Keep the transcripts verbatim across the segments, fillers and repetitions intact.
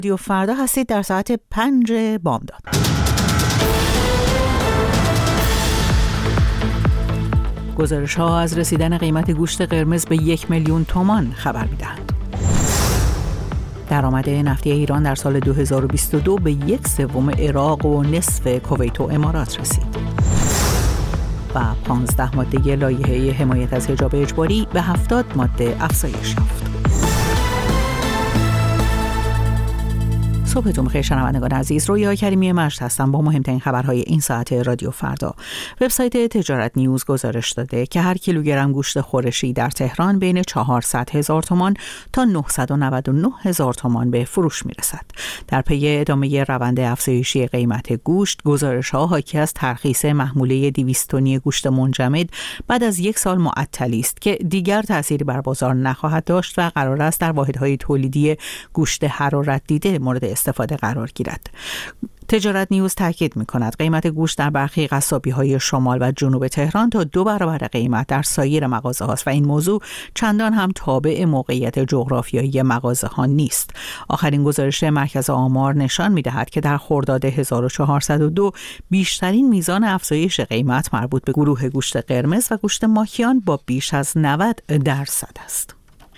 رادیو فردا هستید در ساعت پنج بامداد. گزارش ها از رسیدن قیمت گوشت قرمز به یک میلیون تومان خبر میدهند. درآمد نفتی ایران در سال دو هزار و بیست و دو به یک سوم عراق و نصف کویت و امارات رسید. و پانزده ماده لایحه حمایت از حجاب اجباری به هفتاد ماده افزایش یافت. صبحتون بخیر شنوندگان عزیز، رویا کریمی مجد هستم با مهمترین خبرهای این ساعت رادیو فردا. وبسایت تجارت نیوز گزارش داده که هر کیلوگرم گوشت خورشی در تهران بین چهارصد هزار تومان تا نهصد و نود و نه هزار تومان به فروش میرسد. در پی ادامه روند افزایشی قیمت گوشت، گزارش‌ها حاکی از ترخیص محموله دویست تنی گوشت منجمد بعد از یک سال معطلی است که دیگر تأثیری بر بازار نخواهد داشت و قرار است در واحدهای تولیدی گوشت حرارت دیده مورد استفاده قرار گیرد. تجارت نیوز تاکید می‌کند قیمت گوشت در برخی قصابی‌های شمال و جنوب تهران تا دو برابر قیمت در سایر مغازه‌هاست و این موضوع چندان هم تابع موقعیت جغرافیایی مغازه‌ها نیست. آخرین گزارش مرکز آمار نشان می‌دهد که در خرداد هزار و چهارصد و دو بیشترین میزان افزایش قیمت مربوط به گروه گوشت قرمز و گوشت ماهیان با بیش از نود درصد است.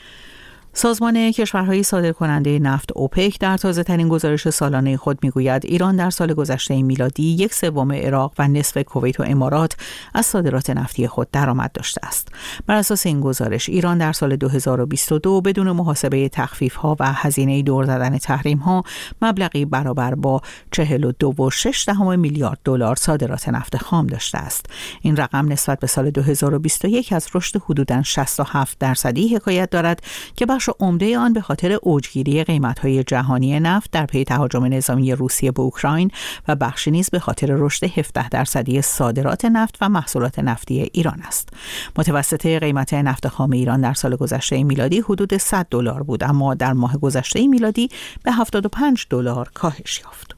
سازمان کشورهای صادرکننده نفت اوپک در تازه‌ترین گزارش سالانه خود میگوید ایران در سال گذشته میلادی یک سوم عراق و نصف کویت و امارات از صادرات نفتی خود درآمد داشته است. بر اساس این گزارش ایران در سال دو هزار و بیست و دو بدون محاسبه تخفیف‌ها و هزینه دور زدن تحریم‌ها مبلغی برابر با چهل و دو و شش دهم میلیارد دلار صادرات نفت خام داشته است. این رقم نسبت به سال دو هزار و بیست و یک از رشد حدوداً شصت و هفت درصدی حکایت دارد که بخش عمده آن به خاطر اوجگیری قیمت‌های جهانی نفت در پی تهاجم نظامی روسیه به اوکراین و بخشی نیز به خاطر رشد هفده درصدی صادرات نفت و محصولات نفتی ایران است. متوسط قیمت نفت خام ایران در سال گذشته میلادی حدود صد دلار بود، اما در ماه گذشته میلادی به هفتاد و پنج دلار کاهش یافت.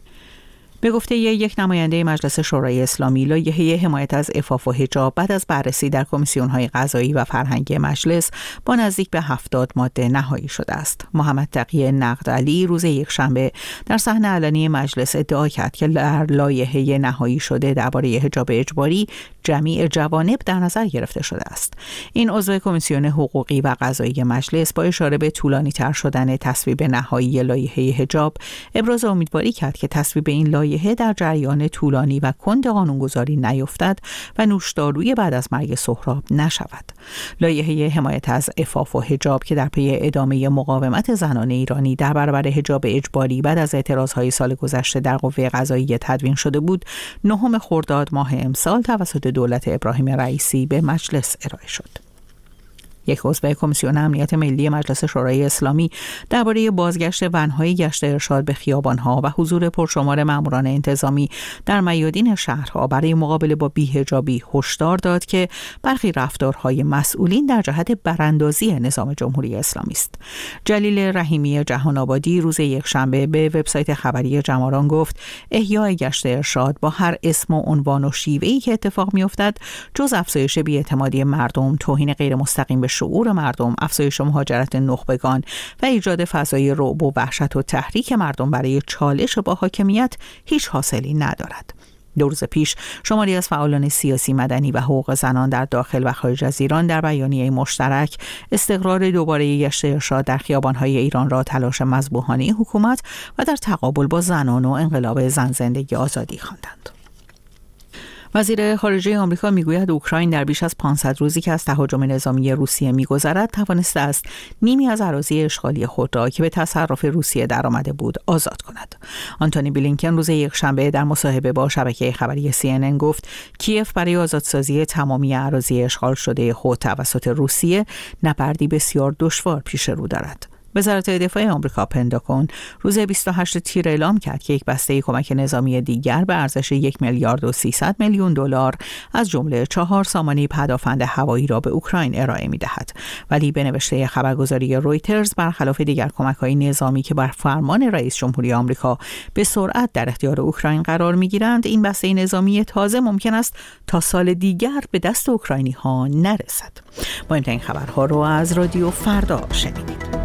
به گفته یک نماینده مجلس شورای اسلامی، لایحه حمایت از عفاف و حجاب بعد از بررسی در کمیسیون‌های قضایی و فرهنگی مجلس با نزدیک به هفتاد ماده نهایی شده است. محمد تقی نقدعلی روز یکشنبه در صحن علنی مجلس ادعا کرد که در لایحه نهایی شده درباره حجاب اجباری جمیع جوانب در نظر گرفته شده است. این عضو کمیسیون حقوقی و قضایی مجلس با اشاره به طولانی‌تر شدن تصویب نهایی لایحه حجاب ابراز امیدواری کرد که تصویب این لایحه در جریان طولانی و کند قانونگذاری نیفتد و نوشداروی بعد از مرگ سهراب نشود. لایحه حمایت از عفاف و حجاب که در پی ادامه مقاومت زنان ایرانی در برابر حجاب اجباری بعد از اعتراضهای سال گذشته در قوه قضاییه تدوین شده بود، نهم خرداد ماه امسال توسط دولت ابراهیم رئیسی به مجلس ارائه شد. یک عضو کمیسیون امنیت ملی مجلس شورای اسلامی درباره بازگشت ون‌های گشت ارشاد به خیابان‌ها و حضور پرشمار ماموران انتظامی در میادین شهرها برای مقابله با بی‌حجابی هشدار داد که برخی رفتارهای مسئولین در جهت براندازی نظام جمهوری اسلامی است. جلیل رحیمی جهان آبادی روز یکشنبه به وبسایت خبری جماران گفت احیای گشت ارشاد با هر اسم و عنوان و شیوه‌ای که اتفاق می‌افتد جز افزایش بی‌اعتمادی مردم، توهین غیر مستقیم به شعور مردم، افزایش مهاجرت نخبگان و ایجاد فضای رعب و وحشت و تحریک مردم برای چالش با حاکمیت هیچ حاصلی ندارد. دو روز پیش شماری از فعالان سیاسی، مدنی و حقوق زنان در داخل و خارج از ایران در بیانیه مشترک استقرار دوباره گشت ارشاد در خیابان‌های ایران را تلاش مذبوحانه حکومت و در تقابل با زنان و انقلاب زن زندگی آزادی خواندند. وزیر خارجه آمریکا میگوید اوکراین در بیش از پانصد روزی که از تهاجم نظامی روسیه میگذرد توانسته است نیمی از اراضی اشغالی خود را که به تصرف روسیه درآمده بود آزاد کند. آنتونی بلینکن روز یکشنبه در مصاحبه با شبکه خبری سی ان ان گفت کیف برای آزادسازی تمامی اراضی اشغال شده خود توسط روسیه نبردی بسیار دشوار پیش رو دارد. وزارت دفاع آمریکا پنتاگون روز بیست و هشتم تیر اعلام کرد که یک بسته کمک نظامی دیگر به ارزش یک میلیارد و سیصد میلیون دلار از جمله چهار سامانه پدافند هوایی را به اوکراین ارائه می‌دهد. ولی به نوشته خبرگزاری رویترز برخلاف دیگر کمک‌های نظامی که بر فرمان رئیس جمهوری آمریکا به سرعت در اختیار اوکراین قرار می‌گیرند، این بسته نظامی تازه ممکن است تا سال دیگر به دست اوکراینی‌ها نرسد. ما این خبرها رو از رادیو فردا شنیدید.